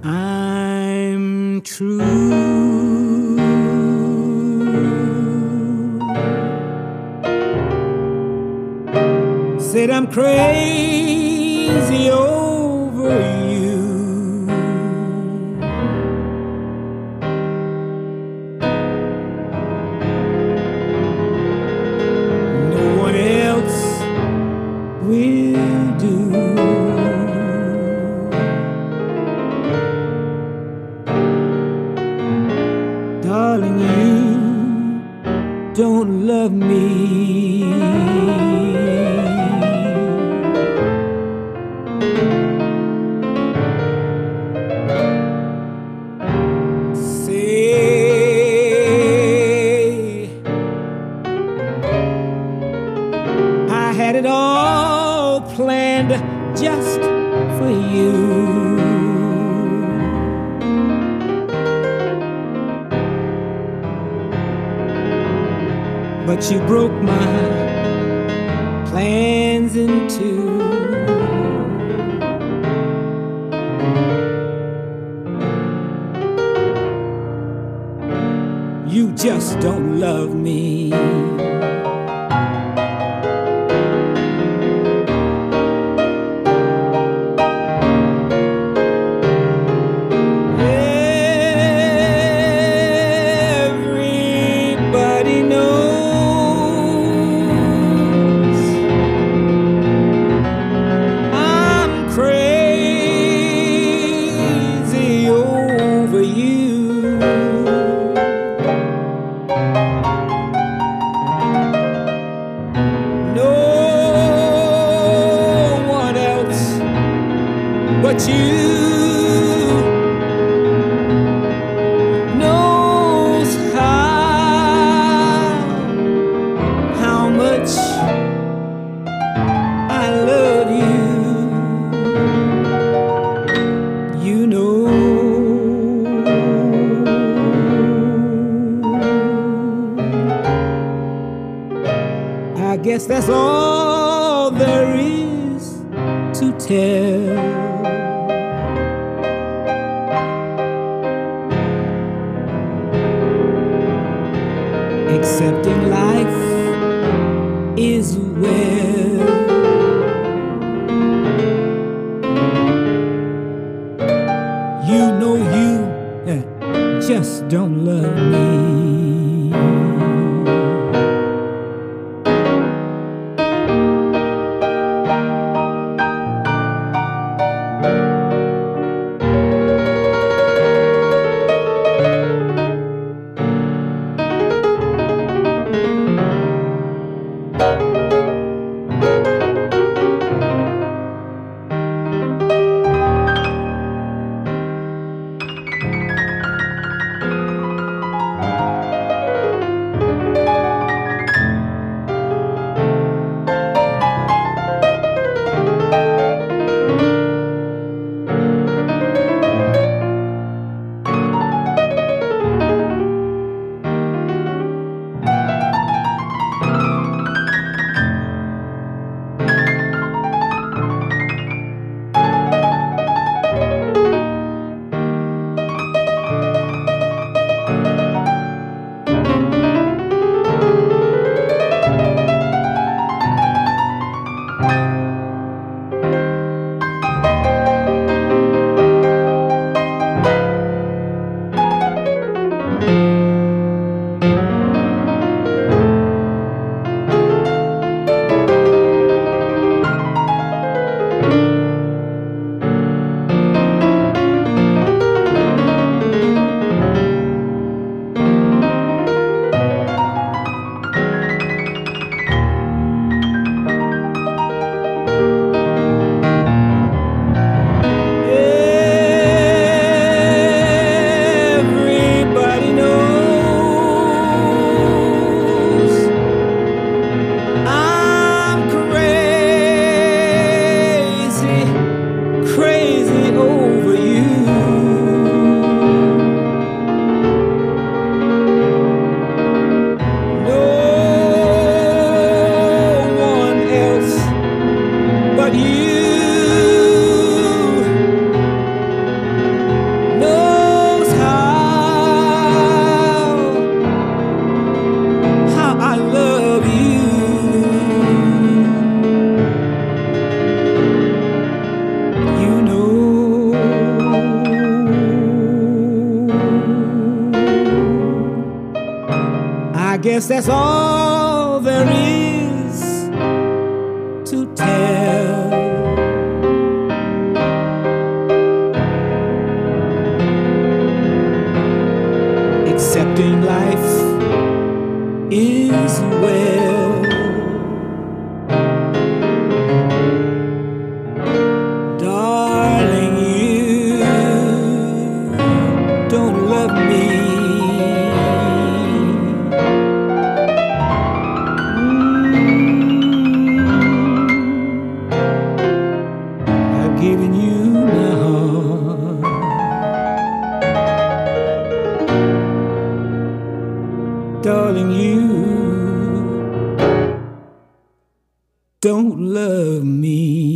I'm true. Said I'm crazy over you. No one else will do. Darling, you don't love me. Say I had it all planned just for you. But you broke my plans in two. You just don't love me. Everybody knows I'm crazy over you. No one else but you knows how much I love you. You know. I guess that's all there is to tell. Accepting life is well. You know you just don't love me. guess that's all there is to tell. Accepting life is well. Darling, you don't love me. I've given you my heart. Darling, you don't love me.